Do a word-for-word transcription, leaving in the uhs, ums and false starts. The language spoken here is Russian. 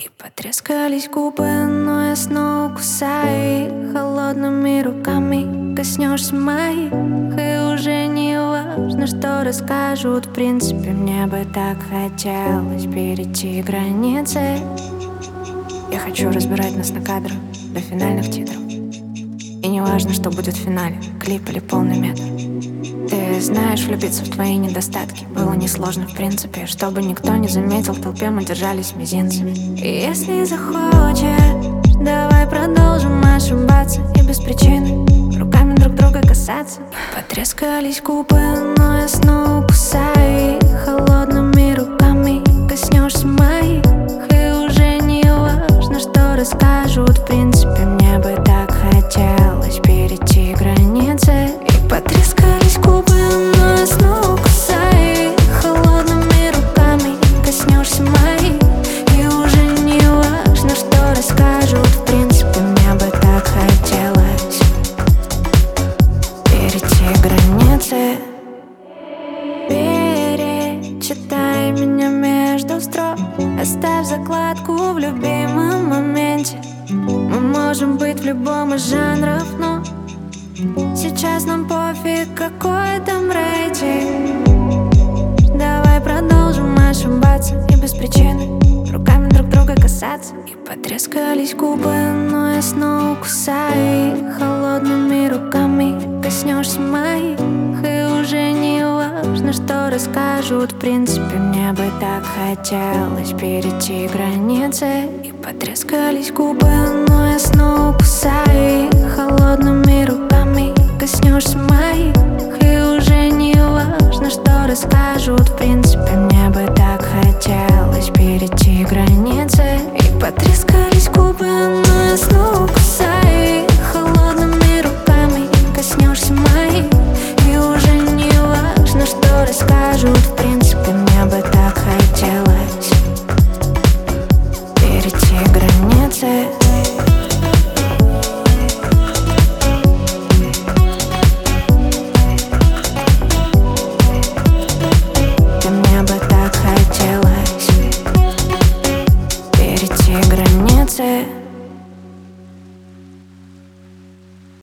И потрескались губы, но я снова кусаю их. Холодными руками коснешься моих, и уже не важно, что расскажут. В принципе, мне бы так хотелось перейти границы. Я хочу разбирать нас на кадры до финальных титров. И не важно, что будет в финале, клип или полный метр. Ты знаешь, влюбиться в твои недостатки было несложно в принципе. Чтобы никто не заметил, в толпе мы держались мизинцами. И если захочешь, давай продолжим ошибаться и без причины руками друг друга касаться. Потрескались губы, но я снова кусаю их. Холодными руками коснешься моих, и уже не важно, что расскажут. В принципе, мне бы так хотелось перейти границы. И потрескались губы, но я снова кусаю их. Холодными руками коснешься моих, и уже не важно, что расскажут. В принципе, мне бы так хотелось перейти границы. Перечитай меня между строк, оставь закладку в любимом моменте. Мы можем быть в любом из жанров, но сейчас нам пофиг, какой там рейтинг. Давай продолжим ошибаться и без причины руками друг друга касаться. И потрескались губы, но я снова кусаю их. Холодными руками коснешься моих, и уже не важно, что расскажут. В принципе, мне бы так хотелось перейти границы. И потрескались губы, но я снова кусаю их. Холодными руками коснешься моих, и уже не важно, что расскажут. В принципе, мне бы так хотелось перейти границы.